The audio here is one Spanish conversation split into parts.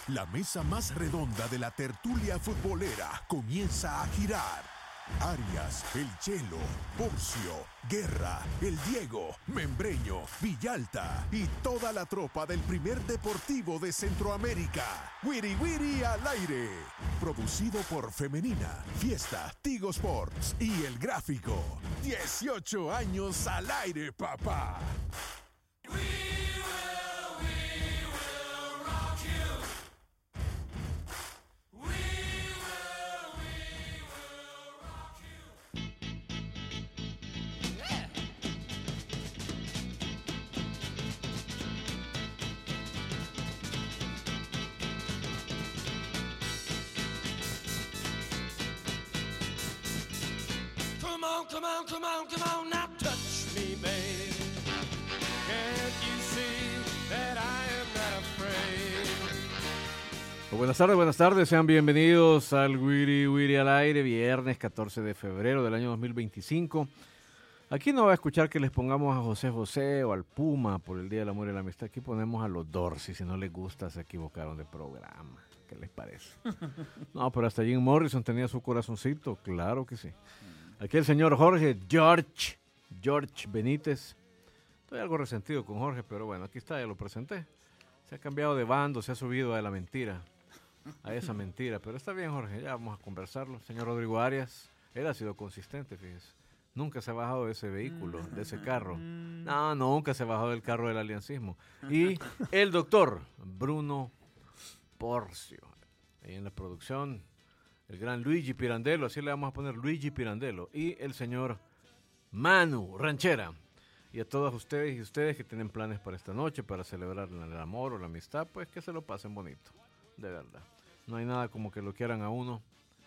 La mesa más redonda de la tertulia futbolera comienza a girar. Arias, el Chelo, Porcio, Guerra, el Diego, Membreño, Villalta y toda la tropa del primer deportivo de Centroamérica. Wiri Wiri al aire. Producido por Femenina, Fiesta, Tigo Sports y El Gráfico. 18 años al aire, papá. Come on, now touch me, babe. Can't you see that I am not afraid? Buenas tardes, sean bienvenidos al Wiri Wiri al aire, viernes 14 de febrero del año 2025. Aquí no va a escuchar que les pongamos a José José o al Puma por el Día del Amor y la Amistad. Aquí ponemos a los Dorsey, si no les gusta se equivocaron de programa. ¿Qué les parece? No, pero hasta Jim Morrison tenía su corazoncito, claro que sí. Aquí el señor George Benítez. Estoy algo resentido con Jorge, pero bueno, aquí está, ya lo presenté. Se ha cambiado de bando, se ha subido a la mentira, a esa mentira. Pero está bien, Jorge, ya vamos a conversarlo. Señor Rodrigo Arias, él ha sido consistente, fíjese. Nunca se ha bajado de ese vehículo, de ese carro. No, nunca se ha bajado del carro del aliancismo. Y el doctor Bruno Porcio, ahí en la producción. El gran Luigi Pirandello, así le vamos a poner Luigi Pirandello. Y el señor Manu Ranchera. Y a todos ustedes y ustedes que tienen planes para esta noche, para celebrar el amor o la amistad, pues que se lo pasen bonito, de verdad. No hay nada como que lo quieran a uno.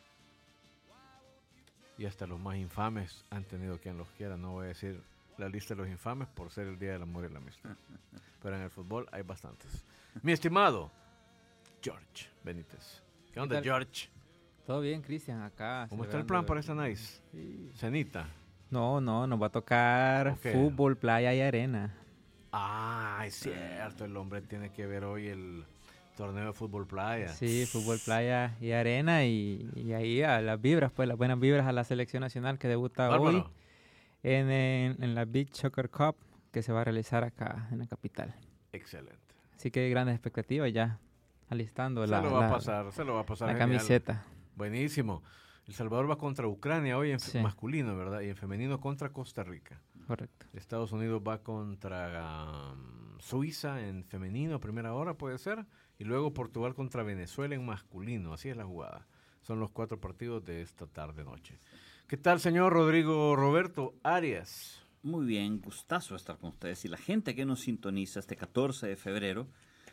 Y hasta los más infames han tenido quien los quiera. No voy a decir la lista de los infames por ser el Día del Amor y la Amistad. Pero en el fútbol hay bastantes. Mi estimado George Benítez. ¿Qué onda, George? Todo bien, Cristian, acá. ¿Cómo está el plan para esta nice? Sí. Cenita. No, nos va a tocar fútbol, playa y arena. Ah, es cierto, el hombre tiene que ver hoy el torneo de fútbol playa. Sí, fútbol, playa y arena y ahí a las vibras, pues las buenas vibras a la selección nacional que debuta hoy en la Beach Soccer Cup que se va a realizar acá en la capital. Excelente. Así que grandes expectativas ya, alistando se lo va a pasar la camiseta. Buenísimo. El Salvador va contra Ucrania hoy en masculino, ¿verdad? Y en femenino contra Costa Rica. Correcto. Estados Unidos va contra Suiza en femenino, primera hora puede ser. Y luego Portugal contra Venezuela en masculino. Así es la jugada. Son los 4 partidos de esta tarde-noche. ¿Qué tal, señor Rodrigo Roberto Arias? Muy bien, gustazo estar con ustedes. Y la gente que nos sintoniza este 14 de febrero,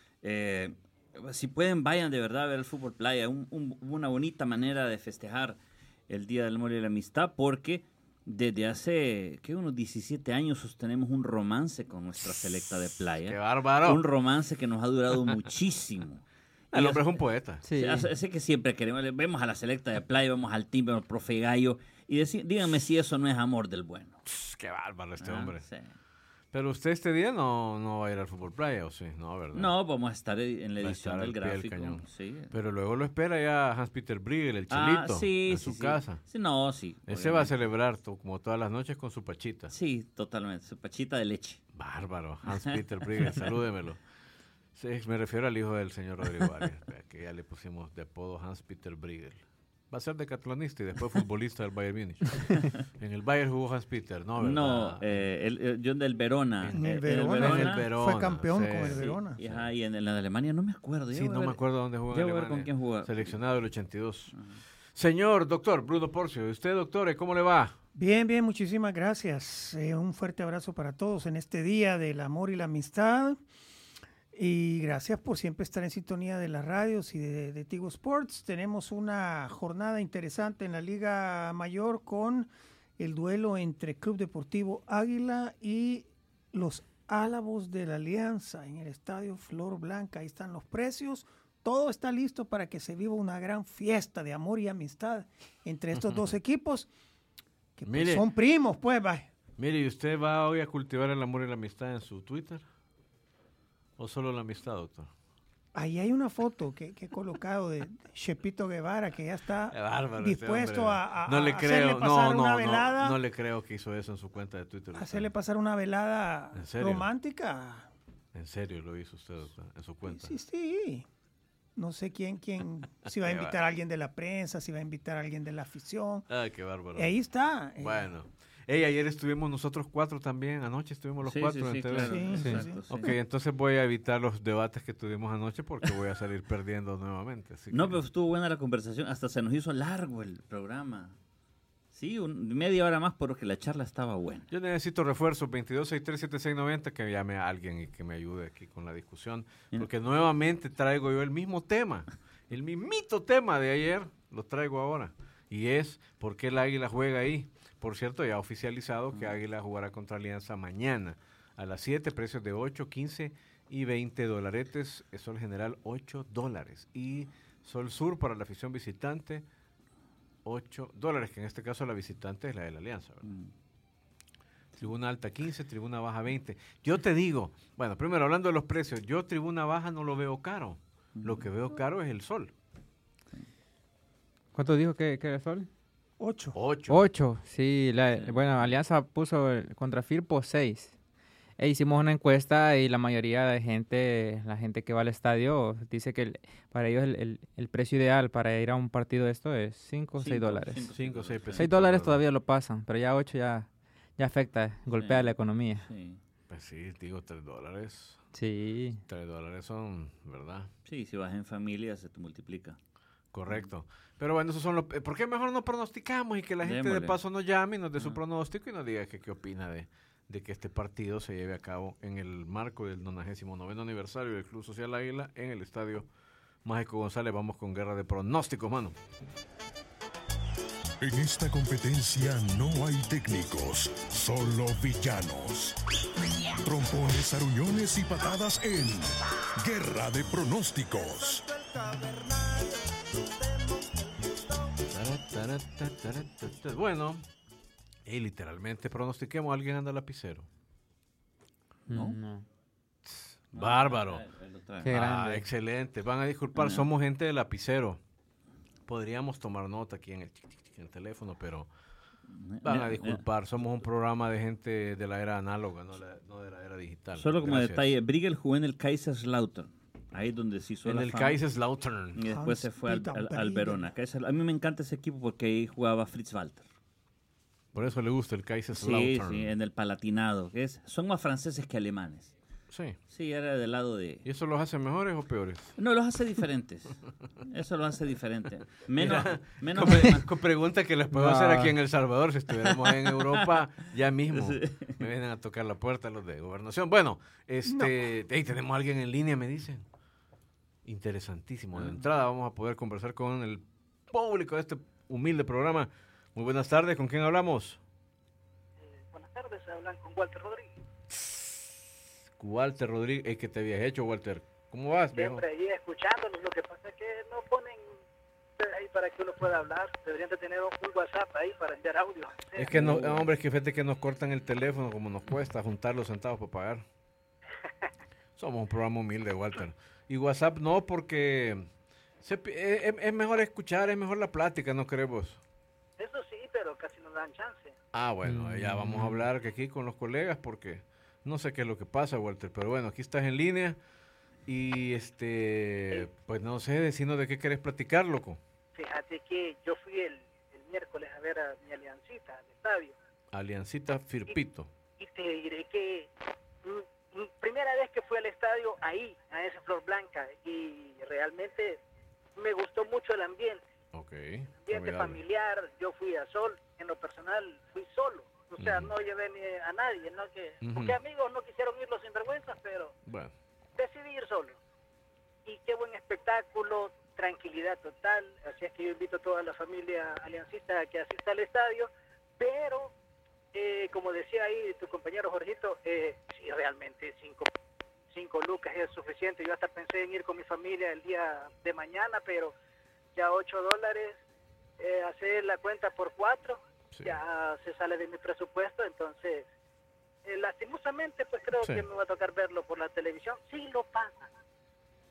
si pueden, vayan de verdad a ver el fútbol playa. Una bonita manera de festejar el Día del Amor y la Amistad, porque desde hace unos 17 años sostenemos un romance con nuestra selecta de playa. ¡Qué bárbaro! Un romance que nos ha durado muchísimo. El hombre es un poeta. Sí. Sé que siempre queremos, vemos a la selecta de playa, vemos al timbre, al profe Gallo, y díganme si eso no es amor del bueno. ¡Qué bárbaro este hombre! Sí. Pero usted este día no va a ir al fútbol playa, ¿o sí? No, ¿verdad? No, vamos a estar en la edición del Gráfico. Sí. Pero luego lo espera ya Hans-Peter Briegel, el Chelito, en su casa. Sí, Ese obviamente va a celebrar como todas las noches con su pachita. Sí, totalmente, su pachita de leche. Bárbaro, Hans-Peter Briegel, salúdemelo. Sí, me refiero al hijo del señor Rodrigo Arias, que ya le pusimos de apodo Hans-Peter Briegel. Va a ser decatlonista y después futbolista del Bayern Múnich. En el Bayern jugó Hans-Peter, ¿no? ¿Verdad? No, yo del Verona. En el Verona. Fue campeón con el Verona. Sí. Y en la de Alemania no me acuerdo. Sí, no me acuerdo dónde jugó en Alemania. Ver con quién jugó. Seleccionado del 82. Señor doctor Bruno Porcio, ¿y usted, doctor, cómo le va? Bien, muchísimas gracias. Un fuerte abrazo para todos en este Día del Amor y la Amistad. Y gracias por siempre estar en sintonía de las radios y de Tigo Sports. Tenemos una jornada interesante en la Liga Mayor con el duelo entre Club Deportivo Águila y los Álamos de la Alianza en el Estadio Flor Blanca. Ahí están los precios. Todo está listo para que se viva una gran fiesta de amor y amistad entre estos dos equipos que pues, son primos, pues. Mire, ¿y usted va hoy a cultivar el amor y la amistad en su Twitter? ¿O solo la amistad, doctor? Ahí hay una foto que he colocado de Chepito Guevara, que ya está bárbaro dispuesto a no le hacerle creo, pasar una velada. no le creo que hizo eso en su cuenta de Twitter. Hacerle pasar una velada ¿En serio? romántica. ¿En serio lo hizo usted en su cuenta? Sí. No sé quién, si va a invitar a alguien de la prensa, si va a invitar a alguien de la afición. Ay, qué bárbaro. Y ahí está. Bueno. Ayer estuvimos nosotros 4 también, anoche estuvimos los 4 en TV. Claro, Sí. exacto, sí. Ok, entonces voy a evitar los debates que tuvimos anoche porque voy a salir perdiendo nuevamente. Así No, que- pero estuvo buena la conversación, hasta se nos hizo largo el programa. Sí, media hora más porque la charla estaba buena. Yo necesito refuerzos, 22637690, que llame a alguien y que me ayude aquí con la discusión, porque nuevamente traigo yo el mismo tema, el mismito tema de ayer, lo traigo ahora, y es por qué el Águila juega ahí. Por cierto, ya oficializado que Águila jugará contra Alianza mañana a las 7, precios de 8, 15 y 20 dolaretes, Sol General $8, y Sol Sur para la afición visitante, $8, que en este caso la visitante es la de la Alianza, ¿verdad? Tribuna alta 15, tribuna baja 20. Yo te digo, bueno, primero hablando de los precios, yo tribuna baja no lo veo caro. Lo que veo caro es el Sol. ¿Cuánto dijo que era el Sol? 8. 8, sí. Bueno, Alianza puso contra Firpo 6. Hicimos una encuesta y la mayoría de gente, la gente que va al estadio, dice que para ellos el precio ideal para ir a un partido de esto es 5 o 6 dólares. 5 o 6 pesos. 6 dólares todavía lo pasan, pero ya 8 ya afecta, golpea Sí. la economía. Sí. Pues sí, digo $3. Sí. $3 son, ¿verdad? Sí, si vas en familia se te multiplica. Correcto. Pero bueno, esos son los... ¿Por qué mejor no pronosticamos y que la gente de Démosle. paso nos llame y nos dé su pronóstico y nos diga qué opina de que este partido se lleve a cabo en el marco del 99º aniversario del Club Social Águila en el Estadio Mágico González? Vamos con guerra de pronósticos, mano. En esta competencia no hay técnicos, solo villanos. Trompones, aruñones y patadas en Guerra de Pronósticos. Bueno, y literalmente pronostiquemos, alguien anda lapicero. ¿No? No. Bárbaro. Ahí lo trae. Qué grande. Excelente. Van a disculpar, somos gente de lapicero. Podríamos tomar nota aquí en el teléfono, pero van a disculpar. Somos un programa de gente de la era análoga, no de la era digital. Solo como Gracias. detalle, Briegel jugó en el Kaiserslautern. Ahí es donde se hizo En la el fama. Kaiserslautern. Y después se fue Hans-Peter al Briegel. Verona. A mí me encanta ese equipo porque ahí jugaba Fritz Walter. Por eso le gusta el Sí, Kaiserslautern. sí, en el Palatinado. Son más franceses que alemanes. Sí. Sí, era del lado de... ¿Y eso los hace mejores o peores? No, los hace diferentes. Eso lo hace diferente. Menos... Con preguntas que les puedo hacer aquí en El Salvador, si estuviéramos en Europa, ya mismo me vienen a tocar la puerta los de gobernación. Bueno, ahí tenemos a alguien en línea, me dicen. Interesantísimo. De entrada vamos a poder conversar con el público de este humilde programa. Muy buenas tardes, ¿con quién hablamos? Buenas tardes, hablan con Walter Rodríguez. Walter Rodríguez, ¿qué te habías hecho, Walter? ¿Cómo vas, viejo? Siempre allí escuchándolos, lo que pasa es que no ponen ahí para que uno pueda hablar. Deberían de tener un WhatsApp ahí para enviar audio. Es que no, hombre, es que fíjate que nos cortan el teléfono como nos cuesta juntar los centavos para pagar. Somos un programa humilde, Walter. Y WhatsApp no, porque es mejor escuchar, es mejor la plática, ¿no crees vos? Eso sí, pero casi no dan chance. Ah, bueno, ya vamos a hablar aquí con los colegas porque no sé qué es lo que pasa, Walter. Pero bueno, aquí estás en línea y pues no sé, decinos de qué querés platicar, loco. Fíjate que yo fui el miércoles a ver a mi aliancita al estadio. Aliancita Firpito. Y te diré que primera vez que fui al estadio ahí, a esa Flor Blanca, y realmente me gustó mucho el ambiente. Ok. Ambiente familiar. Yo fui a Sol, en lo personal fui solo. O sea, no llevé ni a nadie, ¿no? Porque amigos no quisieron ir los sinvergüenzas, pero Bueno. decidí ir solo. Y qué buen espectáculo, tranquilidad total. Así es que yo invito a toda la familia aliancista a que asista al estadio. Pero, como decía ahí tu compañero Jorgito, sí, realmente 5 lucas es suficiente. Yo hasta pensé en ir con mi familia el día de mañana, pero ya $8, hacer la cuenta por 4, Sí. ya se sale de mi presupuesto. Entonces, lastimosamente, pues creo Sí. que me va a tocar verlo por la televisión. Sí lo pasa. Si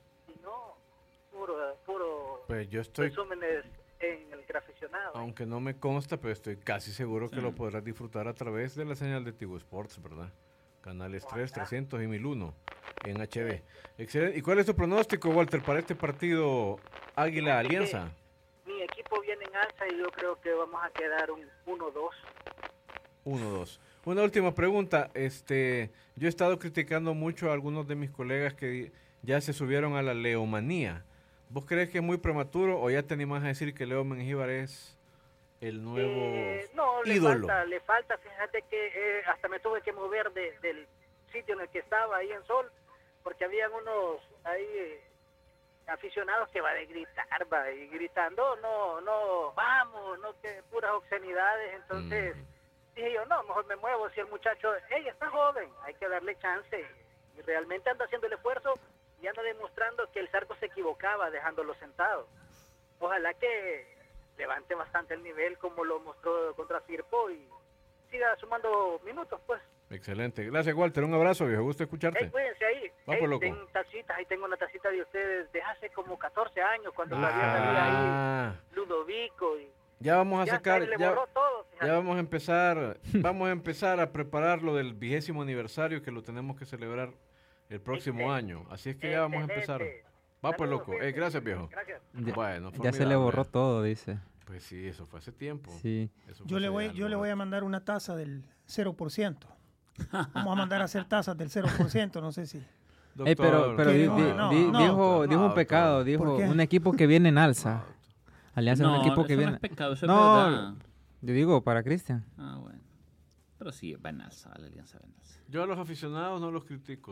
no, puro Pues yo estoy, resúmenes en el Graficionado. aunque no me consta, pero estoy casi seguro que lo podrás disfrutar a través de la señal de Tigo Sports, ¿verdad? Canales 3, 300 y 1001 en HD. Excelente. ¿Y cuál es tu pronóstico, Walter, para este partido Águila Alianza? Mi equipo viene en alza y yo creo que vamos a quedar un 1-2. 1-2. Una última pregunta. Yo he estado criticando mucho a algunos de mis colegas que ya se subieron a la leomanía. ¿Vos crees que es muy prematuro o ya te animás a decir que Leo Mengíbar es el nuevo No, ídolo? le falta, fíjate que hasta me tuve que mover del sitio en el que estaba, ahí en Sol, porque habían unos ahí aficionados que va de gritar, y gritando, no, vamos, no, que puras obscenidades, entonces dije yo, no, mejor me muevo, si el muchacho, está joven, hay que darle chance, y realmente anda haciendo el esfuerzo, y anda demostrando que el Zarco se equivocaba dejándolo sentado. Ojalá que levante bastante el nivel como lo mostró contra Firpo y siga sumando minutos, pues. Excelente. Gracias, Walter. Un abrazo, viejo. Gusto escucharte. Cuídense ahí. Vamos, loco. Tengo tacitas, ahí tengo una tacita de ustedes de hace como 14 años, cuando todavía salía ahí Ludovico. Y ya vamos a sacar, le borró todo, ya vamos a empezar a preparar lo del 20º aniversario que lo tenemos que celebrar el próximo año. Así es que ya vamos a empezar. Va pues, loco. Gracias, viejo. Gracias. Bueno, Ya se le borró todo, dice. Pues sí, eso fue hace tiempo. Sí. Yo le voy a mandar una taza del 0%. Vamos a mandar a hacer tazas del 0%, no sé si. Doctor, pero dijo un pecado, dijo un equipo que viene en alza. Alianza es un equipo que viene. No, es pecado, eso es verdad. Yo digo para Cristian. Ah, bueno. Pero sí, va en alza, la Alianza va en alza. Yo a los aficionados no los critico.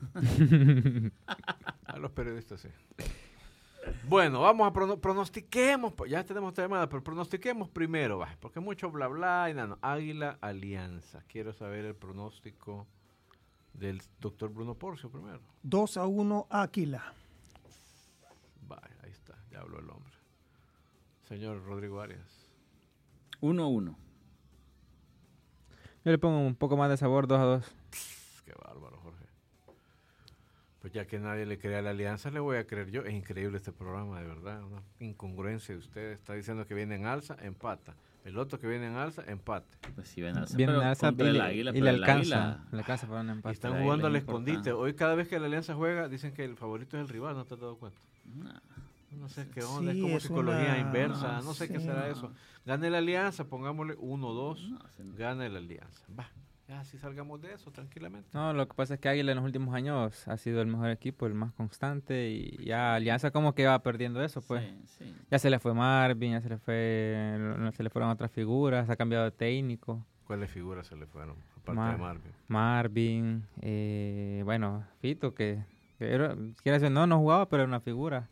A los periodistas sí. Bueno, vamos a pronostiquemos. Ya tenemos llamada, pero pronostiquemos primero, porque mucho bla bla y nada. Águila Alianza. Quiero saber el pronóstico del doctor Bruno Porcio primero. 2-1 Águila. Vaya, ahí está, ya habló el hombre. Señor Rodrigo Arias. 1-1. Yo le pongo un poco más de sabor, 2-2. Qué bárbaro, Jorge. Pues ya que nadie le cree a la Alianza, le voy a creer yo. Es increíble este programa, de verdad. Una incongruencia de ustedes. Está diciendo que viene en alza, empata. El otro que viene en alza, empate. Pues sí, viene en alza. Viene en alza contra el Águila, y pero le el alcanza. Águila- Le alcanza para un Y empate. están el jugando al Águila es escondite. importante. Hoy cada vez que la Alianza juega, dicen que el favorito es el rival. ¿No te has dado cuenta? No sé qué onda, Sí, es como es psicología una- inversa. No sé qué sí. será eso. Gane la Alianza, pongámosle 1-2. No, sí, no. Gana la Alianza. Va, ya así salgamos de eso tranquilamente. No, lo que pasa es que Águila en los últimos años ha sido el mejor equipo, el más constante, y ya Alianza como que va perdiendo eso, pues. Sí. Ya se le fue Marvin, ya se le fueron otras figuras, ha cambiado de técnico. ¿Cuáles figuras se le fueron? Aparte de Marvin. Marvin, bueno, Fito, que quiere decir, no jugaba, pero era una figura.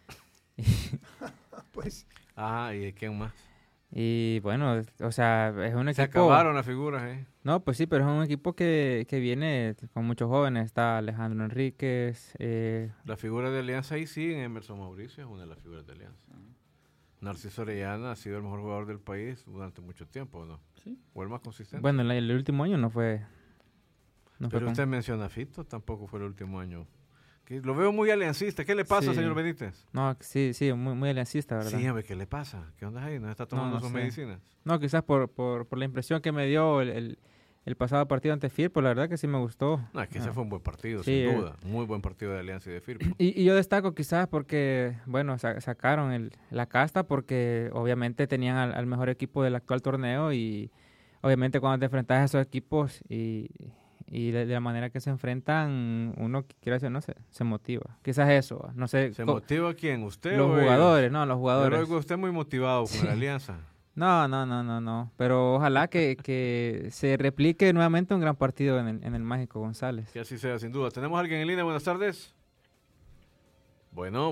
Pues Ajá, ¿y de quién más? Y bueno, o sea, es un Se equipo... acabaron las figuras, No, pues sí, pero es un equipo que viene con muchos jóvenes. Está Alejandro Enríquez. La figura de Alianza ahí sí, Emerson Mauricio es una de las figuras de Alianza. Narciso Orellana ha sido el mejor jugador del país durante mucho tiempo, ¿no? Sí. O el más consistente. Bueno, el último año no fue... Pero usted menciona a Fito, tampoco fue el último año. Que lo veo muy aliancista. ¿Qué le pasa, Sí. señor Benítez? No, sí, muy aliancista, ¿verdad? Sí, hombre, ¿qué le pasa? ¿Qué onda ahí? ¿No está tomando No sus sé. medicinas? No, quizás por la impresión que me dio el pasado partido ante Firpo, la verdad que sí me gustó. No, es que ese fue un buen partido, Sí, sin duda. Muy buen partido de Alianza y de Firpo. Y yo destaco quizás porque, bueno, sacaron la casta porque obviamente tenían al mejor equipo del actual torneo y obviamente cuando te enfrentas a esos equipos y de la manera que se enfrentan, uno, quiero decir, no sé, se motiva. Quizás eso, no sé. ¿Se motiva quién? ¿Usted Los o ellos? jugadores, no, los Yo jugadores. lo oigo a usted muy motivado con Sí. la Alianza. No. Pero ojalá que se replique nuevamente un gran partido en el Mágico González. Que así sea, sin duda. ¿Tenemos a alguien en línea? Buenas tardes. Bueno.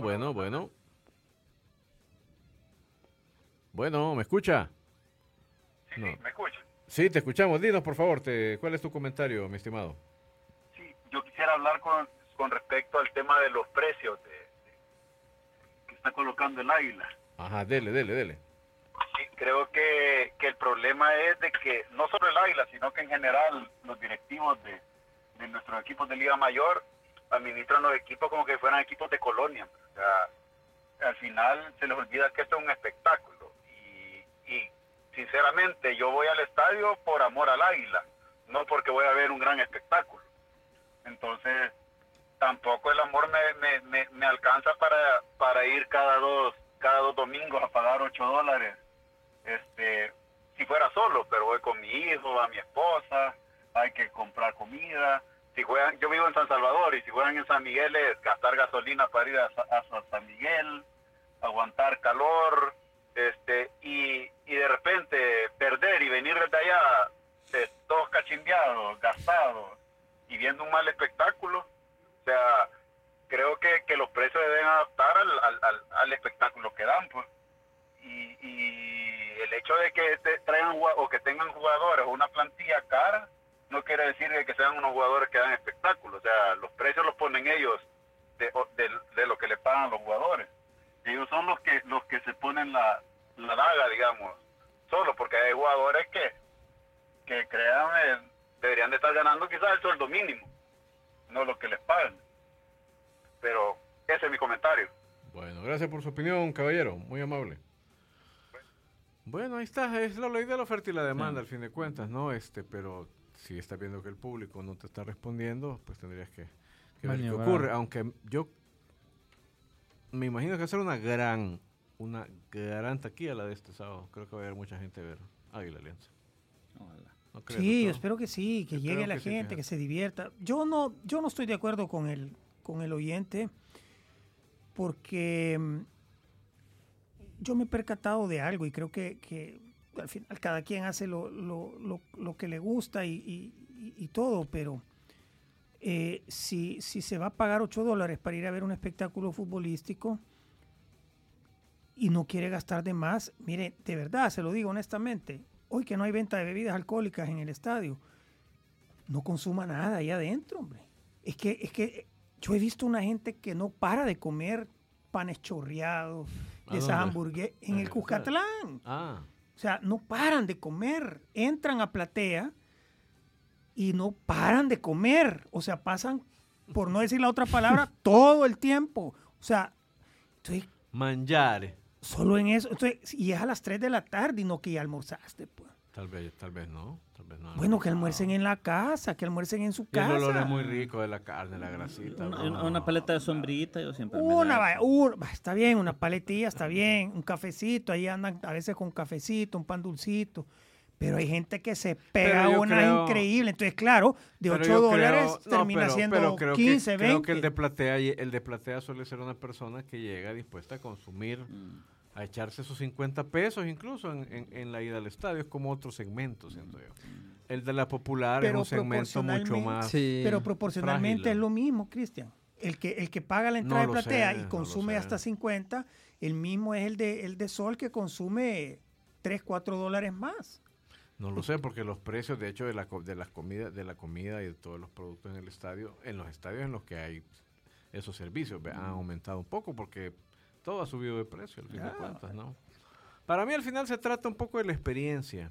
Bueno, ¿me escucha? Sí, No. ¿me escucha? Sí, te escuchamos. Dinos, por favor, ¿cuál es tu comentario, mi estimado? Sí, yo quisiera hablar con respecto al tema de los precios que está colocando el Águila. Ajá, dele. Sí, creo que el problema es de que no solo el Águila, sino que en general los directivos de nuestros equipos de Liga Mayor administran los equipos como que fueran equipos de colonia. O sea, al final se les olvida que esto es un espectáculo. Y sinceramente yo voy al estadio por amor al Águila, no porque voy a ver un gran espectáculo. Entonces, tampoco el amor me alcanza para ir cada dos domingos a pagar $8. Si fuera solo, pero voy con mi hijo, a mi esposa, hay que comprar comida. Si juegan, yo vivo en San Salvador, y si juegan en San Miguel es gastar gasolina para ir a San Miguel, aguantar calor, y de repente perder y venir desde allá todos cachimbeados, gastados y viendo un mal espectáculo. O sea, creo que los precios deben adaptar al espectáculo que dan, pues. Y el hecho de que traigan o que tengan jugadores o una plantilla cara no quiere decir que sean unos jugadores que dan espectáculo. O sea, los precios los ponen ellos de lo que le pagan los jugadores. Ellos son los que se ponen la daga, digamos, solo porque hay jugadores que crean, deberían de estar ganando quizás el sueldo mínimo, no lo que les pagan. Pero ese es mi comentario. Bueno, gracias por su opinión, caballero, muy amable. Bueno, ahí está, es la ley de la oferta y la demanda, al fin de cuentas, ¿no? Pero si estás viendo que el público no te está respondiendo, pues tendrías que ver qué ocurre. Aunque yo me imagino que va a ser una gran taquilla la de este sábado. Creo que va a haber mucha gente a ver Águila Alianza. ¿No crees, sí, yo espero que sí, que llegue la gente, que se divierta. Yo no estoy de acuerdo con el oyente, porque yo me he percatado de algo y creo que al final cada quien hace lo que le gusta y todo, pero si se va a pagar $8 para ir a ver un espectáculo futbolístico y no quiere gastar de más, mire, de verdad, se lo digo honestamente, hoy que no hay venta de bebidas alcohólicas en el estadio, no consuma nada ahí adentro, hombre. Es que yo he visto una gente que no para de comer panes chorreados, de esas hamburguesas, en el Cuscatlán. O sea, no paran de comer. Entran a platea y no paran de comer. O sea, pasan, por no decir la otra palabra, todo el tiempo. O sea, manjar. Solo en eso. Entonces, y es a las 3 de la tarde y no que ya almorzaste, pues. Tal vez no. Bueno, que almuercen en la casa, que almuercen en su casa. El olor es muy rico de la carne, la grasita. Una paleta de sombrita, yo siempre está bien, una paletilla, está bien, un cafecito, ahí andan a veces con cafecito, un pan dulcito, pero hay gente que se pega increíble, entonces claro, de $8 termina siendo 15, 20. Creo que el de platea suele ser una persona que llega dispuesta a consumir, a echarse sus 50 pesos incluso en la ida al estadio. Es como otro segmento, siento yo. El de la popular es un segmento mucho más pero proporcionalmente frágil. Es lo mismo, Cristian. El que paga la entrada de platea y consume hasta 50, el mismo es el de Sol, que consume $3-4 más. No lo sé, porque los precios, de hecho, de la comida y de todos los productos en el estadio, en los estadios en los que hay esos servicios, han aumentado un poco, porque todo ha subido de precio, al fin de cuentas, ¿no? Para mí, al final, se trata un poco de la experiencia.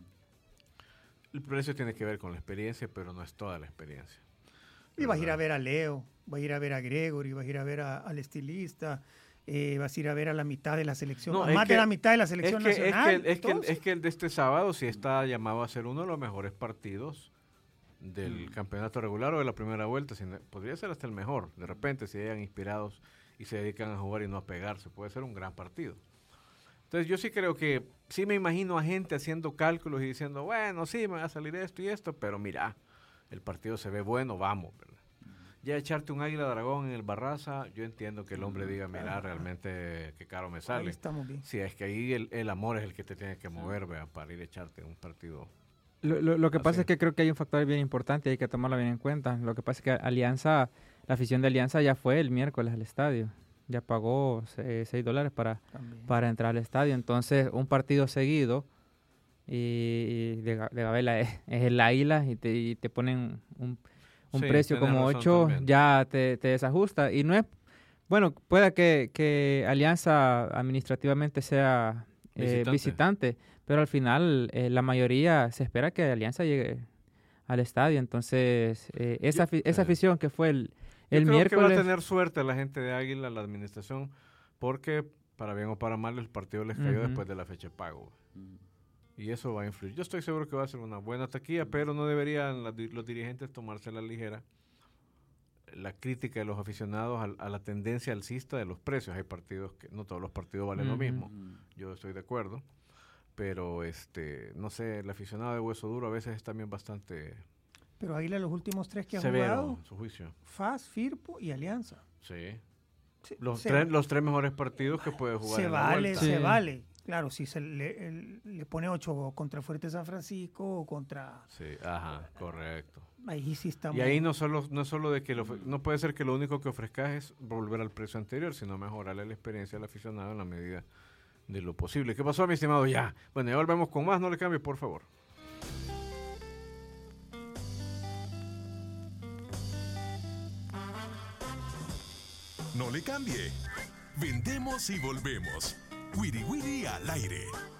El precio tiene que ver con la experiencia, pero no es toda la experiencia. Y vas a ir a ver a Leo, vas a ir a ver a Gregory, vas a ir a ver al estilista, vas a ir a ver a la mitad de la selección, de la mitad de la selección nacional. Es que el de este sábado sí está llamado a ser uno de los mejores partidos del campeonato regular o de la primera vuelta. Podría ser hasta el mejor. De repente, si hayan inspirados y se dedican a jugar y no a pegarse, puede ser un gran partido. Entonces yo sí creo que, sí me imagino a gente haciendo cálculos y diciendo, bueno, sí, me va a salir esto y esto, pero mira, el partido se ve bueno, vamos, ¿verdad? Ya echarte un Águila Dragón en el Barraza, yo entiendo que el hombre diga, mira, realmente qué caro me sale. Ahí estamos bien. Sí, es que ahí el amor es el que te tiene que mover, ¿verdad? Para ir a echarte un partido. Lo que pasa es que creo que hay un factor bien importante y hay que tomarlo bien en cuenta. Lo que pasa es que la afición de Alianza ya fue el miércoles al estadio. Ya pagó $6 para entrar al estadio. Entonces, un partido seguido y de Gabela es el Águila y te ponen un precio como 8, también. Ya te desajusta. Y no es... Bueno, puede que Alianza administrativamente sea visitante, pero al final la mayoría se espera que Alianza llegue al estadio. Entonces, esa afición que fue Yo El creo que va a miércoles... tener suerte la gente de Águila, la administración, porque para bien o para mal el partido les cayó después de la fecha de pago. Y eso va a influir. Yo estoy seguro que va a ser una buena taquilla, pero no deberían los dirigentes tomarse a la ligera la crítica de los aficionados a la tendencia alcista de los precios. Hay partidos que no todos los partidos valen lo mismo. Yo estoy de acuerdo. Pero no sé, el aficionado de hueso duro a veces es también bastante Pero Águila los últimos 3 que ha severo jugado, en su juicio. FAS, Firpo y Alianza. Sí. Sí, Los tres mejores partidos que puede jugar en la vuelta. Se vale. Claro, si se le pone 8 contra Fuerte San Francisco o contra... Sí, ajá, correcto. Ahí sí estamos... Y ahí no es solo de que no puede ser que lo único que ofrezcas es volver al precio anterior, sino mejorarle la experiencia al aficionado en la medida de lo posible. ¿Qué pasó, mi estimado? Ya. Bueno, ya volvemos con más. No le cambie, por favor. No le cambie. Vendemos y volvemos. Wiri Wiri al aire.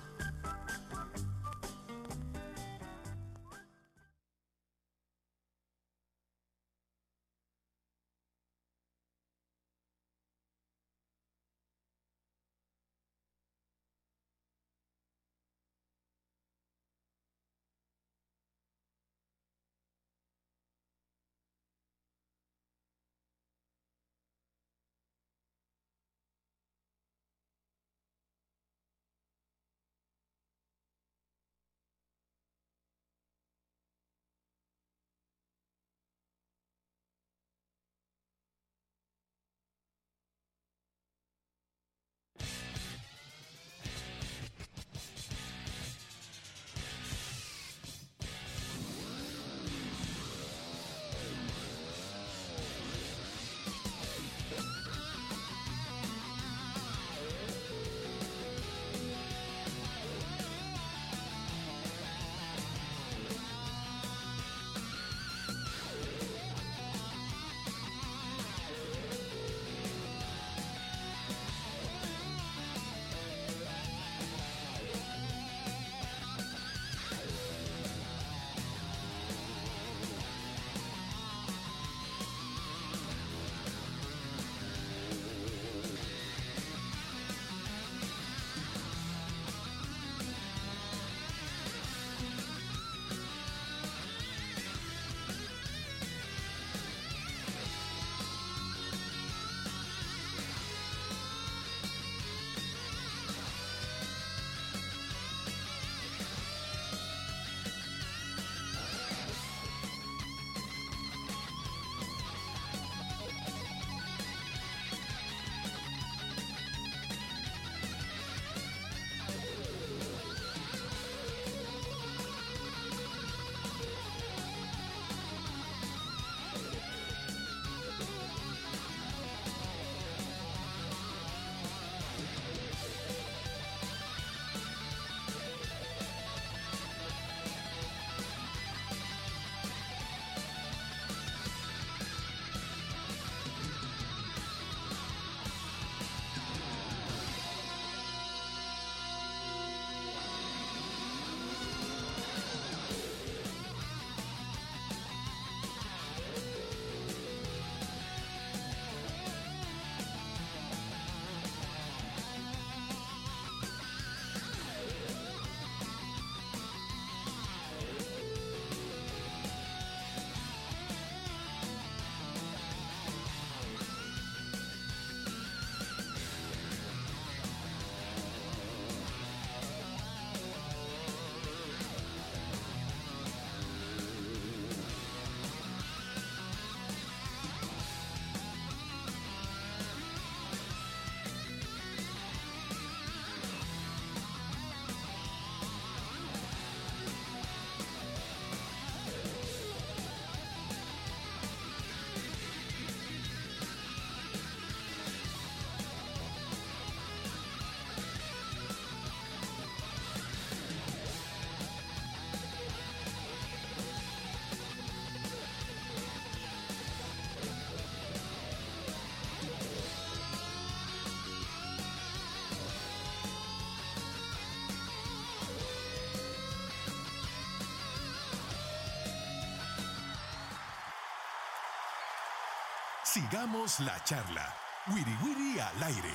Sigamos la charla. Wiri Wiri al aire.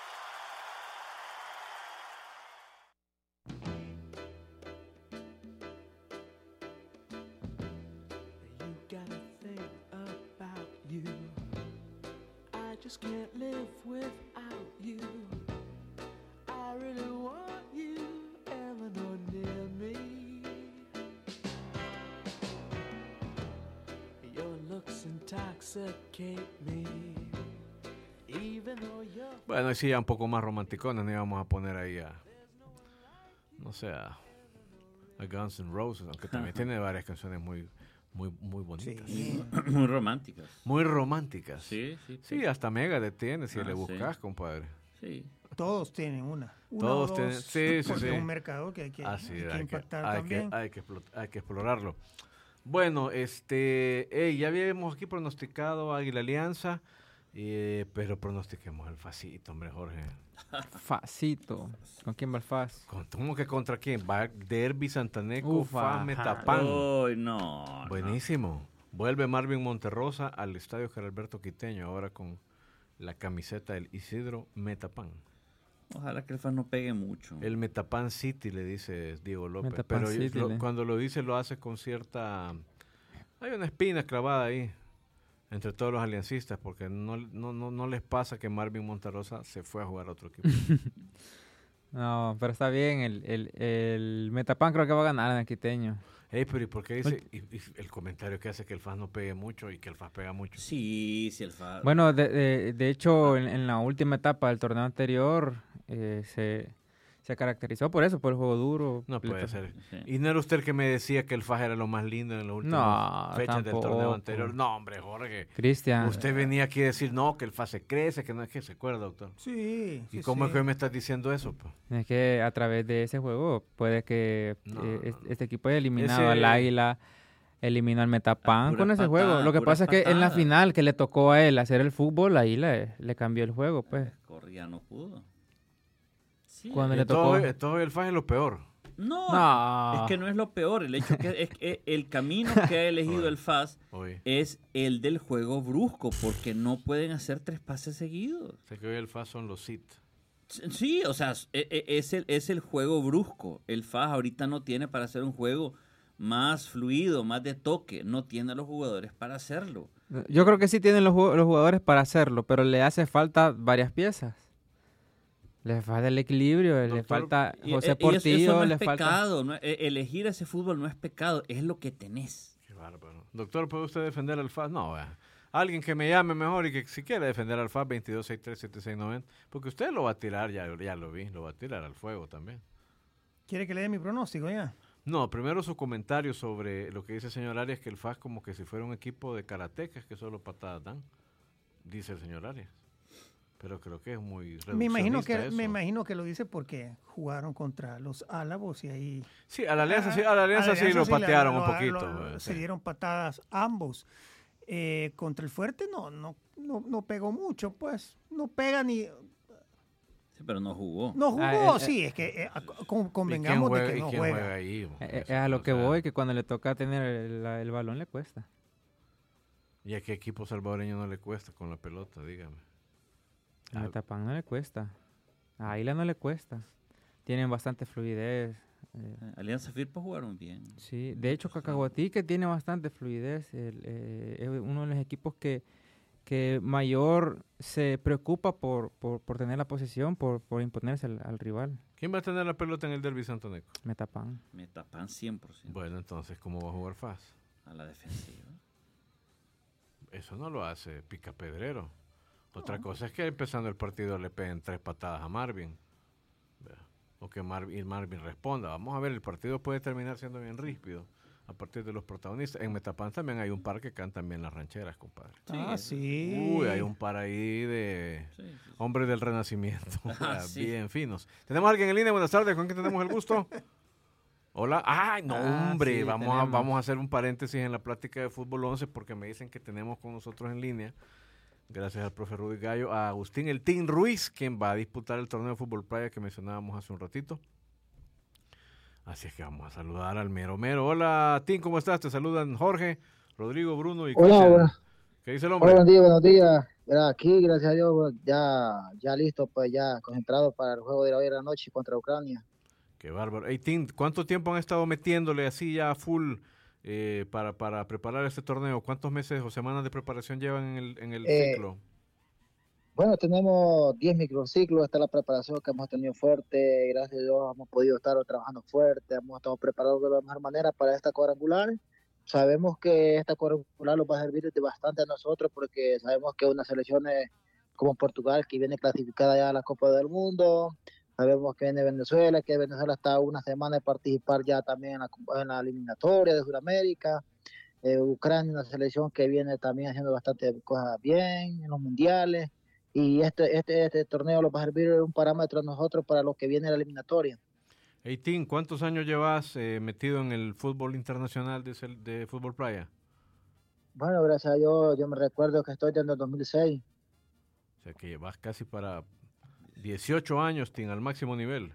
You gotta think about you. I just can't live without you. I really want you ever near me. Your looks intoxicate me. Even though you're... Bueno, y sí, ya un poco más romanticones, no íbamos a poner ahí a, no sé, a Guns N' Roses, aunque también tiene varias canciones muy bonitas. Sí. Muy románticas. Muy románticas. Sí, sí. Sí, hasta Megadeth tiene, si Ah, le sí. buscas, compadre. Sí. Todos tienen una. Todos o tienen, dos, sí, porque sí. es un mercado que hay que, Así, hay que impactar hay también. que explorarlo. Bueno, ya habíamos aquí pronosticado Águila Alianza, pero pronostiquemos el Facito, hombre, Jorge. Facito. ¿Con quién va el Faz? ¿Cómo que contra quién? Va Derby Santaneco, Ufa, Fa Metapán. Uy, no. Buenísimo. Vuelve Marvin Monterrosa al estadio Geralberto Quiteño, ahora con la camiseta del Isidro Metapán. Ojalá que el fan no pegue mucho. El Metapán City, le dice Diego López. Metapán Pero City, cuando lo dice, lo hace con cierta... Hay una espina clavada ahí entre todos los aliancistas, porque no les pasa que Marvin Monterrosa se fue a jugar a otro equipo. No, pero está bien. El Metapán creo que va a ganar en el Quiteño. Ey, pero ¿y por qué dice y el comentario que hace que el FAS no pegue mucho y que el FAS pega mucho? Sí, el fan. Bueno, de hecho, en la última etapa del torneo anterior se caracterizó por eso, por el juego duro. No puede ser. Sí. ¿Y no era usted el que me decía que el FAS era lo más lindo en las últimas fechas del torneo tampoco. anterior? No, hombre, Jorge. Cristian. Usted venía aquí a decir, no, que el FAS se crece, que no es que se acuerda, doctor. Sí. ¿Y sí, cómo sí. es que hoy me estás diciendo eso? Pues? Es que a través de ese juego puede que No, este equipo haya eliminado al Ese- Águila, eliminó al Metapán Pura con ese patada, juego. Lo que pura pasa es que en la patada. final que le tocó a él hacer el fútbol, ahí le cambió el juego, pues. Corría no pudo. Sí. Cuando le tocó... Entonces el FAS es lo peor. No, No. es que no es lo peor. El hecho es que el camino que ha elegido el FAS Hoy. es el del juego brusco, porque no pueden hacer 3 pases seguidos. Sé que hoy el FAS son los SIT. Sí, o sea, es el juego brusco. El FAS ahorita no tiene para hacer un juego más fluido, más de toque. No tiene a los jugadores para hacerlo. Yo creo que sí tienen los jugadores para hacerlo, pero le hace falta varias piezas. Le falta el equilibrio, le Doctor, falta Y- José eso Portillo, no es le falta... pecado. Elegir ese fútbol no es pecado, es lo que tenés. Qué bárbaro. Doctor, ¿puede usted defender al FAS? No, vea. Alguien que me llame mejor y que si quiere defender al FAS, 22637690, porque usted lo va a tirar, ya lo vi, lo va a tirar al fuego también. ¿Quiere que le dé mi pronóstico ya? No, primero su comentario sobre lo que dice el señor Arias, que el FAS como que si fuera un equipo de karatecas que solo patadas dan, dice el señor Arias. Pero creo que es muy Me reduccionista eso. imagino que lo dice porque jugaron contra los Álabos y ahí... Sí, a la Alianza sí lo patearon un poquito. Se sí. dieron patadas ambos. Contra el Fuerte no pegó mucho, pues. No pega ni... Sí, pero no jugó. No jugó, sí, es que convengamos ¿Y quién de que no ¿y quién juega. ahí? Es a lo que voy, que cuando le toca tener el balón le cuesta. ¿Y a qué equipo salvadoreño no le cuesta con la pelota? Dígame. A Metapán no le cuesta. A Águila no le cuesta. Tienen bastante fluidez. Alianza Firpo jugaron bien. Sí, de hecho Cacahuatique tiene bastante fluidez. Es uno de los equipos que mayor se preocupa por tener la posesión, por imponerse al rival. ¿Quién va a tener la pelota en el Derby Santaneco? Metapán. Me tapan 100% Bueno, entonces, ¿cómo va a jugar FAS? a la defensiva. Eso no lo hace Picapedrero. Otra cosa es que empezando el partido le peguen 3 patadas a Marvin. Vea. O que Marvin responda. Vamos a ver, el partido puede terminar siendo bien ríspido a partir de los protagonistas. En Metapán también hay un par que cantan bien las rancheras, compadre. Sí. Uy, hay un par ahí de Sí, sí. hombres del Renacimiento. Sí. Bien finos. ¿Tenemos a alguien en línea? Buenas tardes. ¿Con quién tenemos el gusto? Hola. ¡Ay, no, hombre! Sí, Vamos a hacer un paréntesis en la plática de Fútbol 11 porque me dicen que tenemos con nosotros en línea, gracias al profe Rudy Gallo, a Agustín El Team Ruiz, quien va a disputar el torneo de fútbol playa que mencionábamos hace un ratito. Así es que vamos a saludar al mero mero. Hola, Tim, ¿cómo estás? Te saludan Jorge, Rodrigo, Bruno y Hola, Cristian. hola. ¿Qué dice el hombre? Hola, buenos días. Aquí, gracias a Dios, ya listo, pues ya concentrado para el juego de hoy de la noche contra Ucrania. Qué bárbaro. Hey, Tim, ¿cuánto tiempo han estado metiéndole así ya full para preparar este torneo? ¿Cuántos meses o semanas de preparación llevan en el ciclo? Bueno, tenemos 10 microciclos, esta es la preparación que hemos tenido fuerte, gracias a Dios hemos podido estar trabajando fuerte, hemos estado preparados de la mejor manera para esta cuadrangular. Sabemos que esta cuadrangular nos va a servir de bastante a nosotros porque sabemos que unas selecciones como Portugal, que viene clasificada ya a la Copa del Mundo, sabemos que viene Venezuela, que Venezuela está una semana de participar ya también en la eliminatoria de Sudamérica. Ucrania, una selección que viene también haciendo bastante cosas bien en los mundiales. Y este torneo lo va a servir de un parámetro a nosotros para lo que viene la eliminatoria. Hey, Tim, ¿cuántos años llevas metido en el fútbol internacional de fútbol playa? Bueno, gracias a Dios, yo me recuerdo que estoy desde el 2006. O sea, que llevas casi para 18 años, Tim, al máximo nivel.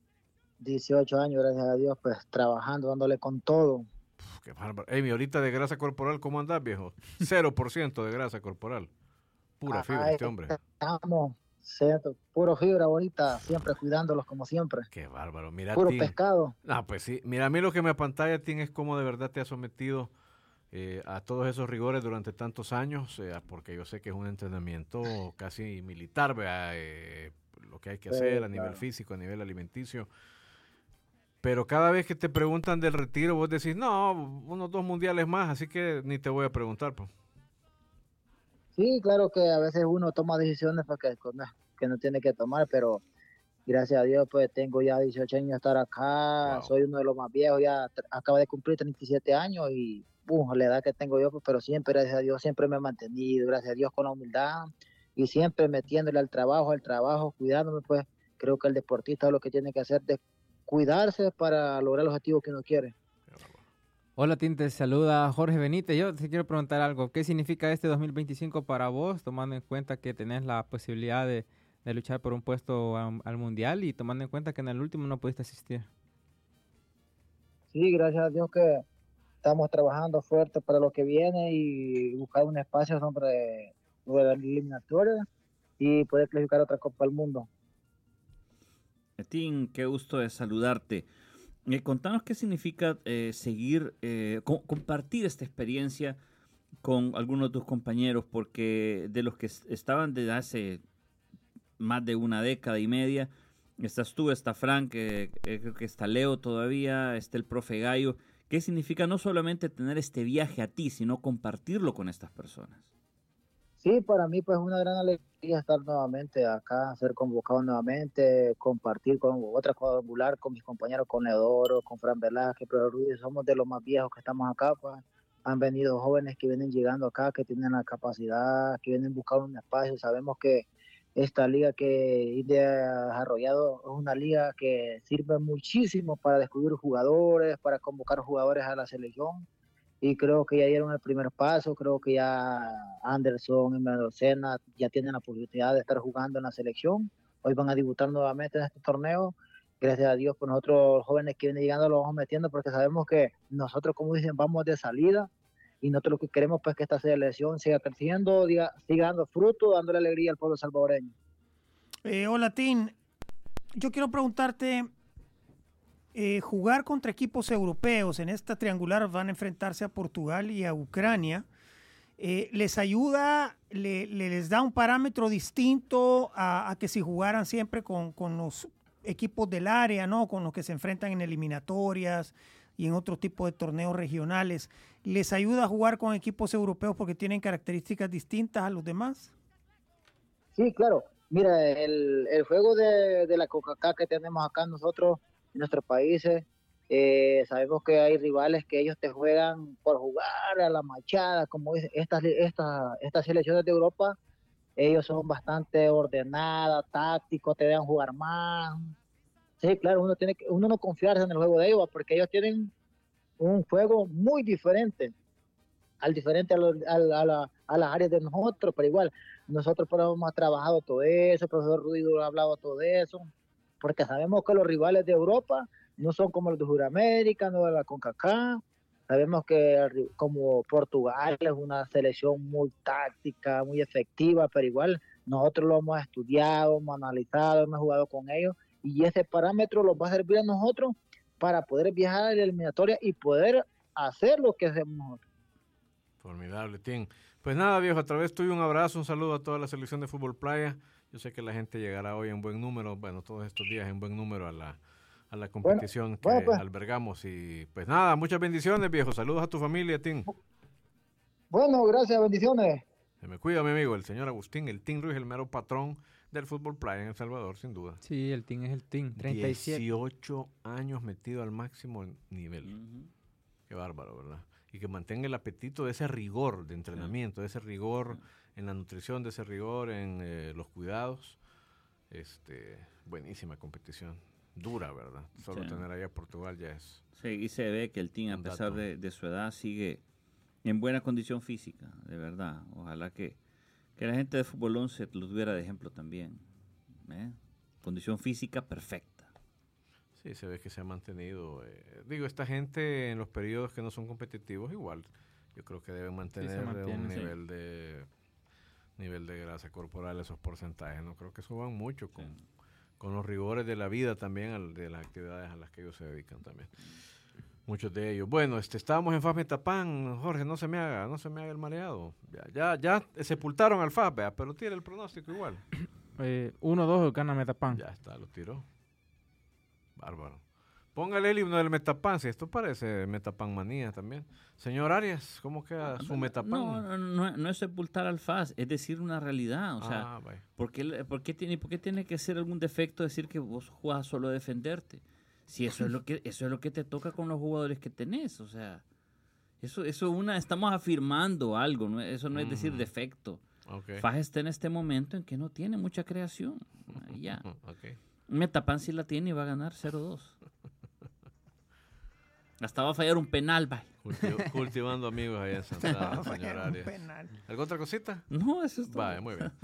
18 años, gracias a Dios, pues trabajando, dándole con todo. Qué bárbaro. Hey, mi ahorita de grasa corporal, ¿cómo andás, viejo? 0% de grasa corporal. Pura fibra este hombre. Estamos, puro fibra ahorita, siempre cuidándolos como siempre. Qué bárbaro. Mira, puro Tim, pescado. Ah, pues sí. Mira, a mí lo que me apantalla, Tim, es cómo de verdad te has sometido a todos esos rigores durante tantos años, porque yo sé que es un entrenamiento casi militar, ¿verdad? Lo que hay que hacer a nivel físico, a nivel alimenticio. Pero cada vez que te preguntan del retiro, vos decís, no, unos 2 mundiales más, así que ni te voy a preguntar, pues. Sí, claro que a veces uno toma decisiones que no tiene que tomar, pero gracias a Dios pues tengo ya 18 años de estar acá, Wow. Soy uno de los más viejos, ya acabo de cumplir 37 años y la edad que tengo yo, pues, pero siempre, gracias a Dios, siempre me he mantenido, gracias a Dios con la humildad y siempre metiéndole al trabajo, cuidándome, pues creo que el deportista lo que tiene que hacer es cuidarse para lograr los objetivos que uno quiere. Hola, Tim, te saluda Jorge Benítez. Yo te quiero preguntar algo. ¿Qué significa este 2025 para vos, tomando en cuenta que tenés la posibilidad de luchar por un puesto al Mundial y tomando en cuenta que en el último no pudiste asistir? Sí, gracias a Dios que estamos trabajando fuerte para lo que viene y buscar un espacio sobre la eliminatoria y poder clasificar a otra Copa del Mundo. Tim, qué gusto de saludarte. Contanos qué significa seguir, compartir esta experiencia con algunos de tus compañeros, porque de los que estaban desde hace más de una década y media, estás tú, está Frank, creo que está Leo todavía, está el profe Gallo. ¿Qué significa no solamente tener este viaje a ti, sino compartirlo con estas personas? Sí, para mí pues una gran alegría estar nuevamente acá, ser convocado nuevamente, compartir con otra cuadrangular, con mis compañeros, con Leodoro, con Fran Velázquez, pero Rudy, somos de los más viejos que estamos acá, pues han venido jóvenes que vienen llegando acá, que tienen la capacidad, que vienen buscando un espacio. Sabemos que esta liga que India ha desarrollado es una liga que sirve muchísimo para descubrir jugadores, para convocar jugadores a la selección. Y creo que ya dieron el primer paso, creo que ya Anderson y Mendocena ya tienen la posibilidad de estar jugando en la selección. Hoy van a debutar nuevamente en este torneo. Gracias a Dios, por nosotros los jóvenes que vienen llegando los vamos metiendo porque sabemos que nosotros, como dicen, vamos de salida y nosotros lo que queremos pues que esta selección siga creciendo, siga dando fruto, dándole alegría al pueblo salvadoreño. Hola, Tim. Yo quiero preguntarte, jugar contra equipos europeos en esta triangular van a enfrentarse a Portugal y a Ucrania. ¿Les ayuda, les da un parámetro distinto a que si jugaran siempre con los equipos del área, ¿no? Con los que se enfrentan en eliminatorias y en otro tipo de torneos regionales? ¿Les ayuda a jugar con equipos europeos porque tienen características distintas a los demás? Sí, claro. Mira, el juego de la CONCACAF que tenemos acá nosotros en nuestros países, sabemos que hay rivales que ellos te juegan por jugar a la machada, como dicen, estas selecciones de Europa, ellos son bastante ordenadas, tácticos, te dejan jugar más. Sí, claro, uno no confiarse en el juego de ellos, porque ellos tienen un juego muy diferente, a las áreas de nosotros, pero igual, nosotros hemos trabajado todo eso, el profesor Rudy ha hablado todo eso, porque sabemos que los rivales de Europa no son como los de Sudamérica, no de la CONCACAF. Sabemos que como Portugal es una selección muy táctica, muy efectiva, pero igual nosotros lo hemos estudiado, hemos analizado, hemos jugado con ellos y ese parámetro nos va a servir a nosotros para poder viajar a la eliminatoria y poder hacer lo que hacemos nosotros. Formidable, Tim. Pues nada, viejo, a través tuyo un abrazo, un saludo a toda la selección de Fútbol Playa. Yo sé que la gente llegará hoy en buen número, bueno, todos estos días en buen número a la competición que pues. albergamos. Y pues nada, muchas bendiciones, viejo. Saludos a tu familia, Tim. Bueno, gracias, bendiciones. Se me cuida, mi amigo, el señor Agustín, el Tim Ruiz, el mero patrón del Fútbol Playa en El Salvador, sin duda. Sí, el Tim es el Tim, 37. 18 años metido al máximo nivel. Qué bárbaro, ¿verdad? Y que mantenga el apetito de ese rigor de entrenamiento, de ese rigor en la nutrición, de ese rigor en los cuidados. Buenísima competición. Dura, ¿verdad? Solo tener ahí a Portugal ya es... Sí, y se ve que el team, a pesar de su edad, sigue en buena condición física, de verdad. Ojalá que la gente de Fútbol 11 lo tuviera de ejemplo también. Condición física perfecta. Sí, se ve que se ha mantenido. Esta gente en los periodos que no son competitivos, igual, yo creo que deben mantener un nivel de grasa corporal, esos porcentajes. No creo que suban mucho con los rigores de la vida también, de las actividades a las que ellos se dedican también. Muchos de ellos. Bueno, estábamos en FAS Metapán, Jorge, no se me haga el mareado. Ya sepultaron al FAS, pero tiene el pronóstico igual. 1-2 gana Metapán. Ya está, lo tiró. Bárbaro. Póngale el himno del Metapán, si esto parece Metapán manía también. Señor Arias, ¿cómo queda su Metapán? No es sepultar al FAS, es decir una realidad. O sea, ¿por qué tiene que ser algún defecto decir que vos jugás solo a defenderte? Si eso es lo que te toca con los jugadores que tenés, o sea, estamos afirmando algo, ¿no? Eso no es decir defecto. Okay. FAS está en este momento en que no tiene mucha creación. Ya. Okay. Metapán sí la tiene y va a ganar 0-2. Hasta va a fallar un penal, bye. Cultivando amigos allá en Santana, señor Arias. ¿Alguna otra cosita? No, eso es todo. Vaya, muy bien.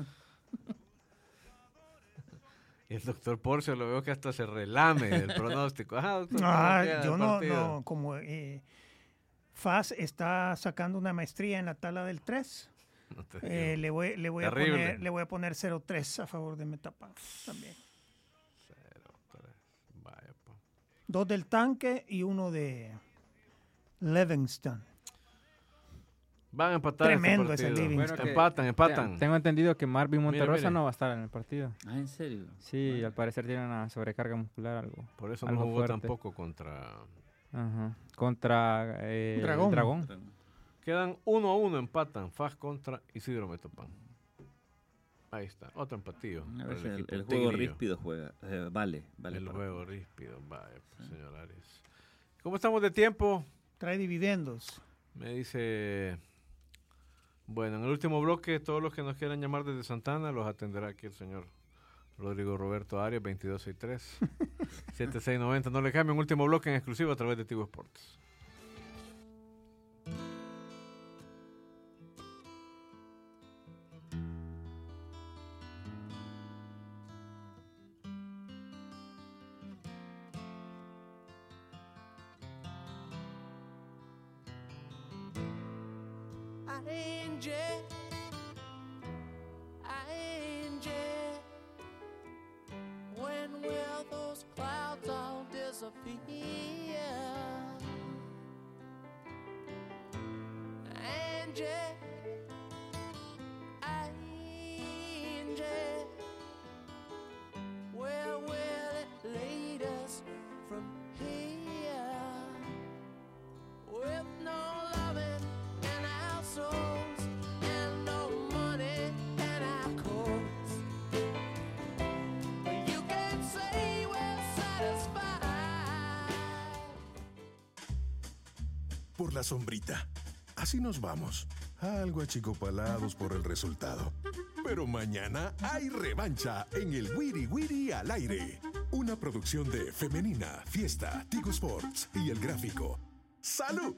Y el doctor Porcio lo veo que hasta se relame el pronóstico. Doctor, yo no, como FAS está sacando una maestría en la tabla del 3. Le voy a poner 0-3 a favor de Metapán también. 0-3. Vaya, 2 del Tanque y 1 de Livingston. Van a empatar. Tremendo ese Livingston. Empatan. Tengo entendido que Marvin Monterrosa no va a estar en el partido. Ah, ¿en serio? Sí, al parecer tiene una sobrecarga muscular, algo. Por eso no jugó tampoco contra Dragón. Quedan 1-1, empatan FAS contra Isidro Metapán. Ahí está, otro empatillo. El juego ríspido juega, vale. El juego ríspido, vale, señor Arias. ¿Cómo estamos de tiempo? Trae dividendos. Me dice, bueno, en el último bloque, todos los que nos quieran llamar desde Santana, los atenderá aquí el señor Rodrigo Roberto Arias, 2263-7690. No le cambien, un último bloque en exclusivo a través de Tigo Sports. When will those clouds all disappear? Angie, where will it lead us from here? With no loving in our souls and no money in our coats, you can't say we're satisfied. Por la sombrita. Así nos vamos. Algo achicopalados por el resultado. Pero mañana hay revancha en el Wiri Wiri al aire. Una producción de Femenina, Fiesta, Tigo Sports y El Gráfico. ¡Salud!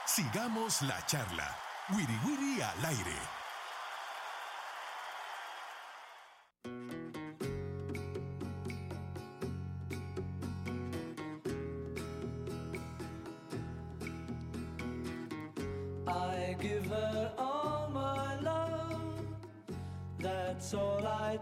Sigamos la charla. Wiri Wiri al aire. I give her all my love, that's all I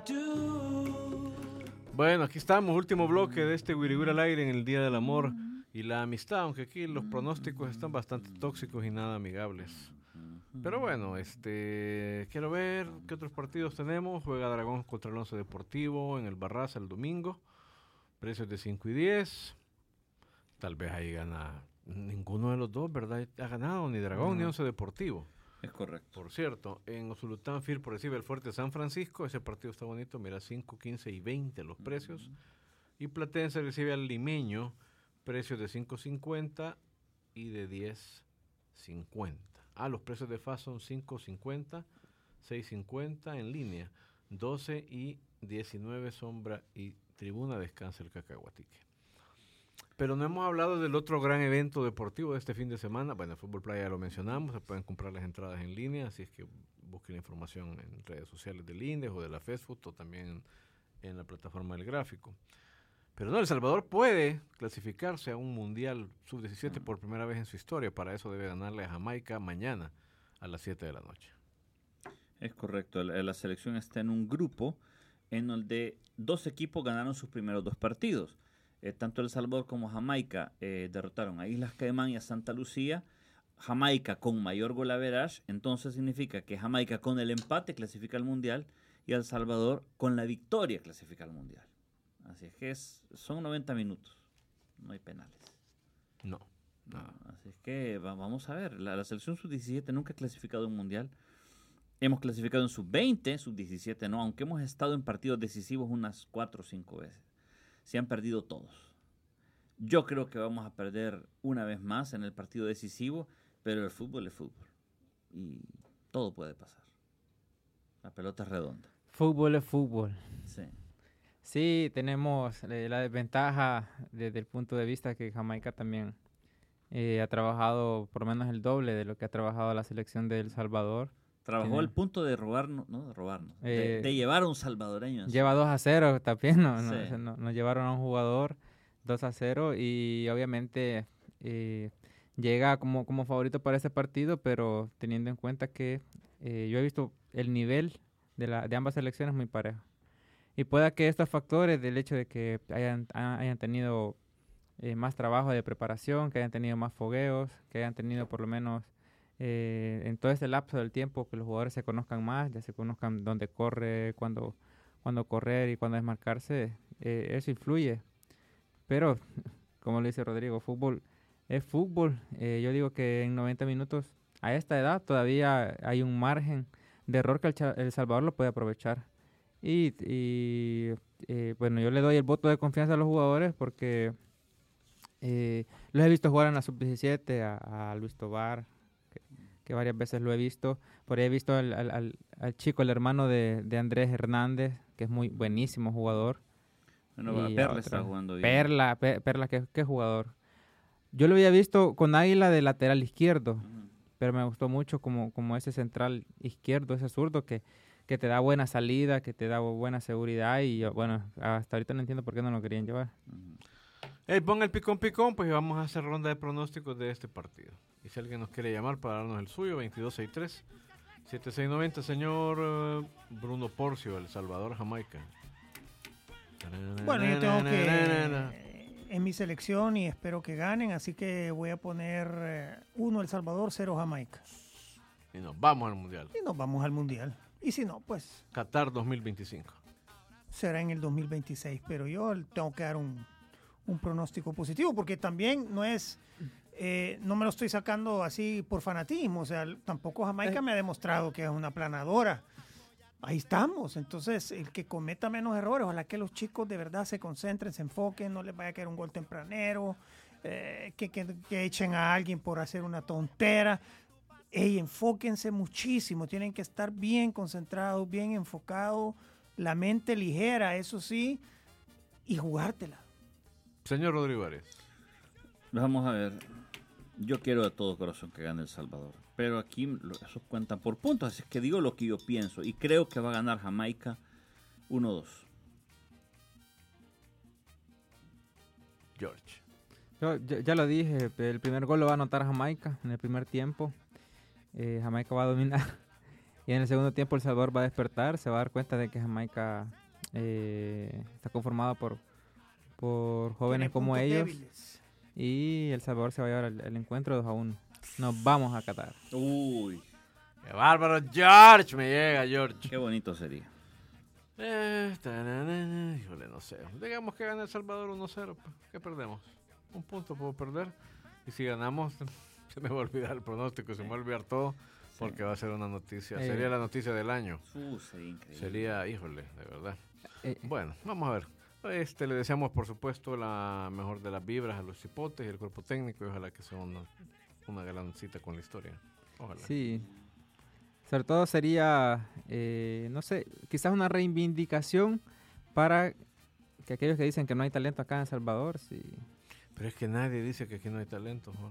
do. Bueno, aquí estamos, último bloque de este Wiri Wiri al aire en el Día del Amor y la Amistad, aunque aquí los pronósticos están bastante tóxicos y nada amigables. Pero bueno, quiero ver qué otros partidos tenemos. Juega Dragón contra el Once Deportivo en el Barraza el domingo. Precios de 5 y 10. Tal vez ahí gana ninguno de los dos, ¿verdad? Ha ganado ni Dragón ni Once Deportivo. Es correcto. Por cierto, en Usulután Firpo recibe el Fuerte San Francisco. Ese partido está bonito. Mira, 5, 15 y 20 los precios. Y Platense recibe al Limeño. Precios de 5.50 y de 10.50. Los precios de FAS son 5.50, 6.50 en línea. 12 y 19 Sombra y Tribuna Descansa el Cacahuatique. Pero no hemos hablado del otro gran evento deportivo de este fin de semana. Bueno, el Fútbol Playa ya lo mencionamos, se pueden comprar las entradas en línea, así es que busquen la información en redes sociales del INDES o de la FESFUT o también en la plataforma del Gráfico. Pero no, El Salvador puede clasificarse a un Mundial Sub-17 por primera vez en su historia. Para eso debe ganarle a Jamaica mañana a las 7 de la noche. Es correcto, la selección está en un grupo en donde 2 equipos ganaron sus primeros 2 partidos. Tanto El Salvador como Jamaica derrotaron a Islas Caimán y a Santa Lucía. Jamaica con mayor goal average, entonces significa que Jamaica con el empate clasifica al Mundial y El Salvador con la victoria clasifica al Mundial. Así es que son 90 minutos, no hay penales. No. Así es que vamos a ver, la selección sub-17 nunca ha clasificado a un Mundial. Hemos clasificado en sub-20, sub-17 no, aunque hemos estado en partidos decisivos unas 4 o 5 veces. Se han perdido todos. Yo creo que vamos a perder una vez más en el partido decisivo, pero el fútbol es fútbol. Y todo puede pasar. La pelota es redonda. Fútbol es fútbol. Sí. Sí, tenemos la desventaja desde el punto de vista que Jamaica también ha trabajado por lo menos el doble de lo que ha trabajado la selección de El Salvador. Trabajó al punto de robarnos, de llevar a un salvadoreño. Lleva 2-0 también, Sí. nos llevaron a un jugador 2-0 y obviamente llega como favorito para ese partido, pero teniendo en cuenta que yo he visto el nivel de ambas selecciones muy parejo. Y pueda que estos factores del hecho de que hayan tenido más trabajo de preparación, que hayan tenido más fogueos, que hayan tenido por lo menos en todo este lapso del tiempo que los jugadores se conozcan más, ya se conozcan dónde corre, cuándo correr y cuándo desmarcarse, eso influye. Pero, como le dice Rodrigo, fútbol es fútbol. Yo digo que en 90 minutos, a esta edad, todavía hay un margen de error que El Salvador lo puede aprovechar. Y bueno, yo le doy el voto de confianza a los jugadores porque los he visto jugar en la Sub-17, a Luis Tobar, que varias veces lo he visto. Por ahí he visto al chico, el hermano de Andrés Hernández, que es muy buenísimo jugador. Bueno, Perla está jugando bien. Perla, qué jugador. Yo lo había visto con Águila de lateral izquierdo, pero me gustó mucho como ese central izquierdo, ese zurdo que te da buena salida, que te da buena seguridad y bueno, hasta ahorita no entiendo por qué no lo querían llevar. Ponga el picón, pues vamos a hacer ronda de pronósticos de este partido. Y si alguien nos quiere llamar para darnos el suyo, 2263-7690, señor Bruno Porcio, El Salvador, Jamaica. Bueno, yo tengo que en mi selección y espero que ganen, así que voy a poner 1 El Salvador, 0 Jamaica. Y nos vamos al Mundial. Y nos vamos al Mundial. Y si no, pues... Qatar 2025. Será en el 2026, pero yo tengo que dar un pronóstico positivo, porque también no es... no me lo estoy sacando así por fanatismo, o sea, tampoco Jamaica me ha demostrado que es una planadora. Ahí estamos, entonces el que cometa menos errores, ojalá que los chicos de verdad se concentren, se enfoquen, no les vaya a caer un gol tempranero, que echen a alguien por hacer una tontera. Enfóquense muchísimo, tienen que estar bien concentrados, bien enfocados, la mente ligera, eso sí, y jugártela. Señor Rodrigo Arias. Vamos a ver. Yo quiero de todo corazón que gane El Salvador, pero aquí eso cuentan por puntos, así que digo lo que yo pienso y creo que va a ganar Jamaica 1-2. George. Yo ya lo dije, el primer gol lo va a anotar Jamaica en el primer tiempo. Jamaica va a dominar y en el segundo tiempo El Salvador va a despertar, se va a dar cuenta de que Jamaica está conformado por jóvenes como ellos. Débiles. Y El Salvador se va a llevar el encuentro 2-1. Nos vamos a Qatar. Uy. ¡Qué bárbaro! George, me llega, George. Qué bonito sería. Híjole, no sé. Digamos que gana El Salvador 1-0. ¿Qué perdemos? Un punto puedo perder. Y si ganamos, se me va a olvidar el pronóstico, se me va a olvidar todo. Porque va a ser una noticia. Sería la noticia del año. Sería increíble. Sería, híjole, de verdad. Bueno, vamos a ver. Le deseamos, por supuesto, la mejor de las vibras a los cipotes y el cuerpo técnico. Y ojalá que sea una gran cita con la historia. Ojalá. Sí. Sobre todo sería, no sé, quizás una reivindicación para que aquellos que dicen que no hay talento acá en El Salvador, sí. Pero es que nadie dice que aquí no hay talento, Jorge.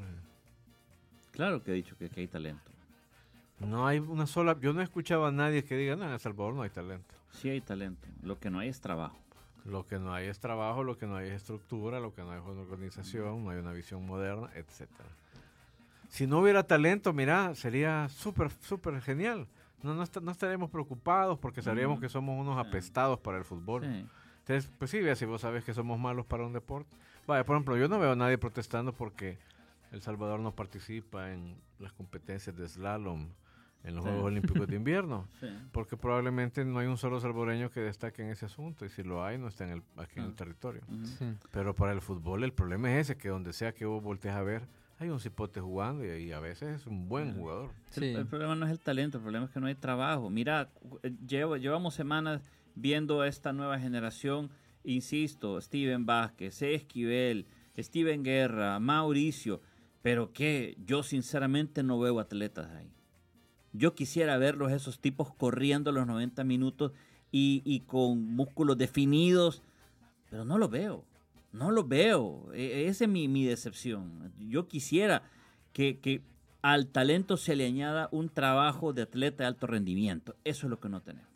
Claro que he dicho que aquí hay talento. No hay una sola... Yo no he escuchado a nadie que diga, no, en El Salvador no hay talento. Sí hay talento. Lo que no hay es trabajo. Lo que no hay es trabajo, lo que no hay es estructura, lo que no hay es una organización, no hay una visión moderna, etcétera. Si no hubiera talento, mira, sería súper, súper genial. No estaríamos preocupados porque sabríamos que somos unos apestados para el fútbol. Sí. Entonces, pues sí, si vos sabés que somos malos para un deporte. Vaya, por ejemplo, yo no veo a nadie protestando porque El Salvador no participa en las competencias de slalom en los Juegos Olímpicos de Invierno, porque probablemente no hay un solo salvadoreño que destaque en ese asunto, y si lo hay, no está aquí en el territorio. Pero para el fútbol el problema es ese, que donde sea que vos voltees a ver, hay un cipote jugando y a veces es un buen jugador. El problema no es el talento, el problema es que no hay trabajo. Mira, llevamos semanas viendo esta nueva generación, insisto, Steven Vázquez, Esquivel, Steven Guerra, Mauricio, pero que yo sinceramente no veo atletas ahí. Yo quisiera verlos, esos tipos corriendo los 90 minutos y con músculos definidos, pero no los veo. No los veo. Esa es mi decepción. Yo quisiera que al talento se le añada un trabajo de atleta de alto rendimiento. Eso es lo que no tenemos.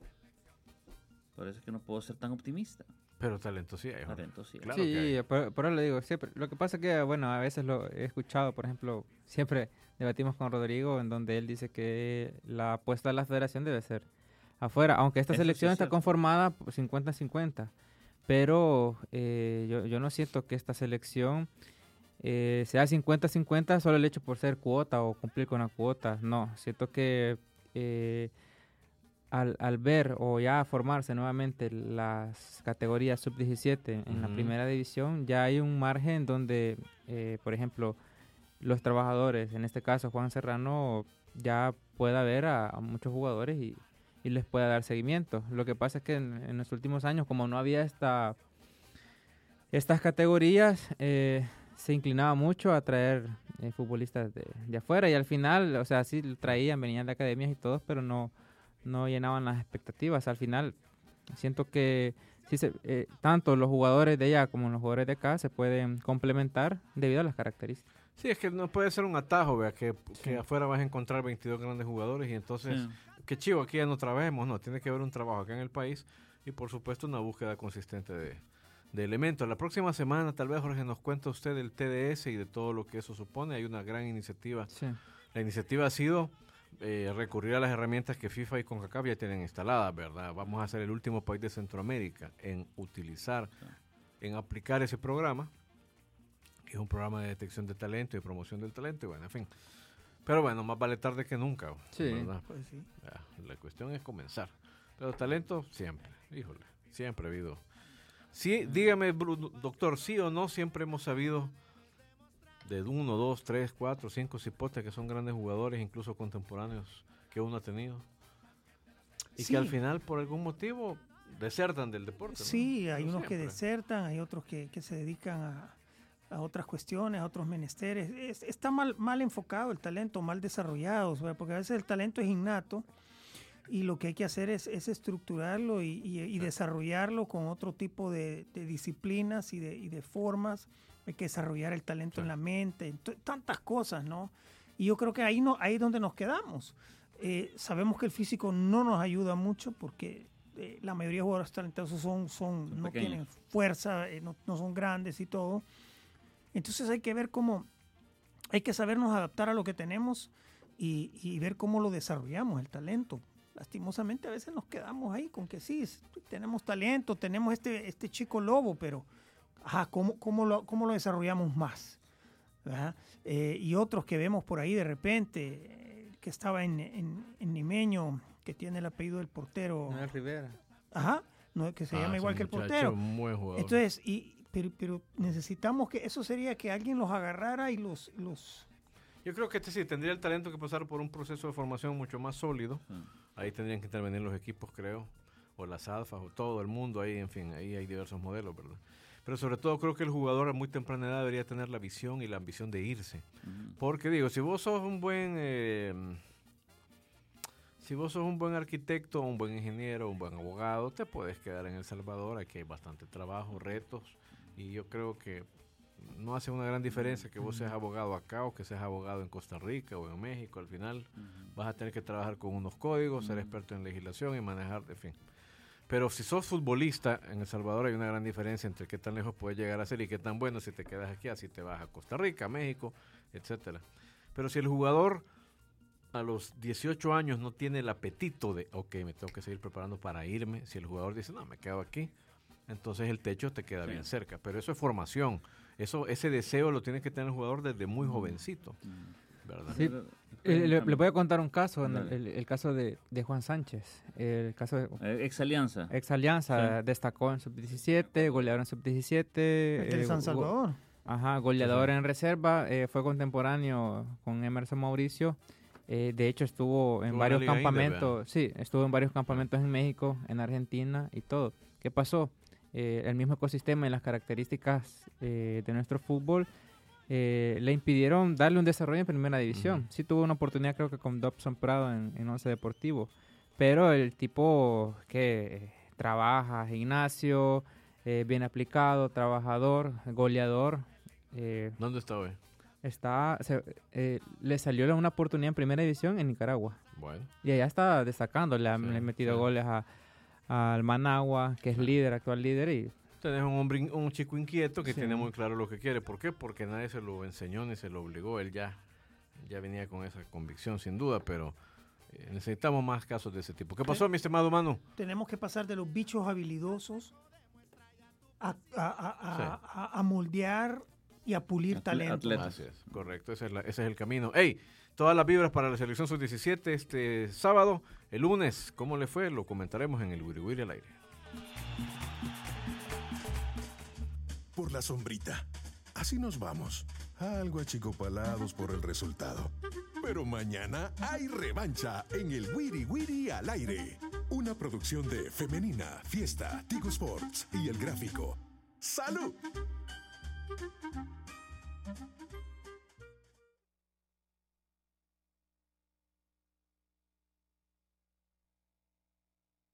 Por eso es que no puedo ser tan optimista. Pero talento sí hay. Talento sí hay. Claro, sí, por eso le digo siempre. Lo que pasa es que, bueno, a veces lo he escuchado, por ejemplo, siempre debatimos con Rodrigo, en donde él dice que la apuesta de la federación debe ser afuera, aunque esta selección está conformada 50-50. Pero yo no siento que esta selección sea 50-50 solo el hecho por ser cuota o cumplir con la cuota. No, siento que al ver o ya formarse nuevamente las categorías sub-17 en la primera división, ya hay un margen donde, por ejemplo, los trabajadores, en este caso Juan Serrano, ya pueda ver a muchos jugadores y les pueda dar seguimiento. Lo que pasa es que en los últimos años, como no había estas categorías, se inclinaba mucho a traer futbolistas de afuera, y al final, o sea, sí traían, venían de academias y todos, pero no llenaban las expectativas. Al final, siento que sí tanto los jugadores de allá como los jugadores de acá se pueden complementar debido a las características. Sí, es que no puede ser un atajo, vea, que afuera vas a encontrar 22 grandes jugadores y entonces, qué chivo, aquí ya no trabajemos. No, tiene que haber un trabajo acá en el país y por supuesto una búsqueda consistente de elementos. La próxima semana tal vez, Jorge, nos cuenta usted del TDS y de todo lo que eso supone. Hay una gran iniciativa. Sí. La iniciativa ha sido recurrir a las herramientas que FIFA y CONCACAF ya tienen instaladas, ¿verdad? Vamos a ser el último país de Centroamérica en utilizar, en aplicar ese programa, que es un programa de detección de talento y promoción del talento, y bueno, en fin. Pero bueno, más vale tarde que nunca, ¿verdad? Pues sí. Ya, la cuestión es comenzar. Pero talento siempre, híjole, siempre ha habido. Sí, dígame, doctor, ¿sí o no siempre hemos sabido de 1, 2, 3, 4, 5 cipotes que son grandes jugadores, incluso contemporáneos, que uno ha tenido? Y que al final, por algún motivo, desertan del deporte, ¿no? Sí, hay unos que desertan, hay otros que se dedican a otras cuestiones, a otros menesteres. Está mal enfocado el talento, mal desarrollado, porque a veces el talento es innato, y lo que hay que hacer es estructurarlo y desarrollarlo con otro tipo de disciplinas y de formas. Hay que desarrollar el talento en la mente, tantas cosas, ¿no? Y yo creo que ahí es donde nos quedamos. Sabemos que el físico no nos ayuda mucho porque la mayoría de jugadores talentosos no tienen fuerza, no son grandes y todo. Entonces hay que ver hay que sabernos adaptar a lo que tenemos y ver cómo lo desarrollamos, el talento. Lastimosamente a veces nos quedamos ahí con que sí, tenemos talento, tenemos este chico lobo, pero ¿cómo lo desarrollamos más? ¿Verdad? Y otros que vemos por ahí de repente, que estaba en Limeño, que tiene el apellido del portero. Noel Rivera. Que se llama igual que el portero. Muy jugador. Entonces, pero necesitamos que eso sería que alguien los agarrara y los... Yo creo que sí, tendría el talento que pasar por un proceso de formación mucho más sólido. Ahí tendrían que intervenir los equipos, creo, o las alfas, o todo el mundo. Ahí, en fin, ahí hay diversos modelos, ¿verdad? Pero sobre todo creo que el jugador a muy temprana edad debería tener la visión y la ambición de irse. Porque digo, si vos sos un buen arquitecto, un buen ingeniero, un buen abogado, te puedes quedar en El Salvador. Aquí hay bastante trabajo, retos, y yo creo que no hace una gran diferencia que vos seas abogado acá o que seas abogado en Costa Rica o en México. Al final vas a tener que trabajar con unos códigos, ser experto en legislación y manejar, en fin. Pero si sos futbolista, en El Salvador hay una gran diferencia entre qué tan lejos puedes llegar a ser y qué tan bueno si te quedas aquí, así te vas a Costa Rica, México, etcétera. Pero si el jugador a los 18 años no tiene el apetito de, ok, me tengo que seguir preparando para irme, si el jugador dice, no, me quedo aquí, entonces el techo te queda bien cerca. Pero eso es formación. Ese deseo lo tiene que tener el jugador desde muy jovencito, ¿verdad? Sí. Le voy a contar un caso, el caso de Juan Sánchez, el caso de Ex Alianza. Sí. Destacó en sub-17, goleador en sub-17. El San Salvador. Goleador en reserva, fue contemporáneo con Emerson Mauricio. De hecho estuvo en varios campamentos, estuvo en varios campamentos en México, en Argentina y todo. ¿Qué pasó? El mismo ecosistema y las características de nuestro fútbol le impidieron darle un desarrollo en primera división. Sí tuvo una oportunidad, creo que con Dobson Prado en Once Deportivo, pero el tipo que trabaja, gimnasio, bien aplicado, trabajador, goleador. ¿Dónde está hoy? Le salió una oportunidad en primera división en Nicaragua. Bueno. Y allá está destacando, le ha metido goles al Managua, que es actual líder. Y tenés un chico inquieto que tiene muy claro lo que quiere. ¿Por qué? Porque nadie se lo enseñó ni se lo obligó. Él ya venía con esa convicción, sin duda, pero necesitamos más casos de ese tipo. ¿Qué pasó, mi estimado Manu? Tenemos que pasar de los bichos habilidosos a moldear y a pulir talento. Así es, correcto, ese es el camino. ¡Ey! Todas las vibras para la selección sub-17 este sábado. El lunes, ¿cómo le fue? Lo comentaremos en el Wiri Wiri al aire. Por la sombrita. Así nos vamos. Algo achicopalados por el resultado. Pero mañana hay revancha en el Wiri Wiri al aire. Una producción de Femenina, Fiesta, Tigo Sports y El Gráfico. ¡Salud!